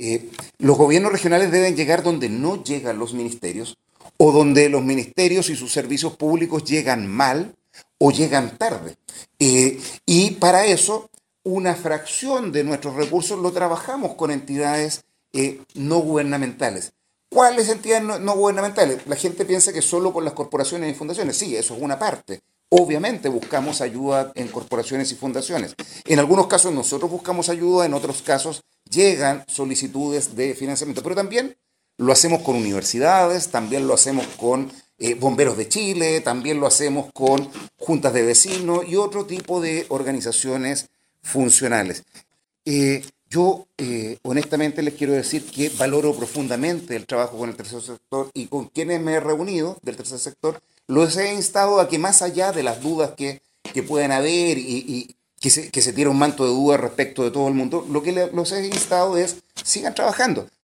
Los gobiernos regionales deben llegar donde no llegan los ministerios o donde los ministerios y sus servicios públicos llegan mal o llegan tarde. Y para eso, una fracción de nuestros recursos lo trabajamos con entidades no gubernamentales. ¿Cuáles entidades no gubernamentales? La gente piensa que solo con las corporaciones y fundaciones. Sí, eso es una parte. Obviamente buscamos ayuda en corporaciones y fundaciones. En algunos casos nosotros buscamos ayuda, en otros casos llegan solicitudes de financiamiento. Pero también lo hacemos con universidades, también lo hacemos con Bomberos de Chile, también lo hacemos con juntas de vecinos y otro tipo de organizaciones funcionales. Honestamente les quiero decir que valoro profundamente el trabajo con el tercer sector y con quienes me he reunido del tercer sector, los he instado a que más allá de las dudas que puedan haber y que se tire un manto de dudas respecto de todo el mundo, lo que los he instado es sigan trabajando.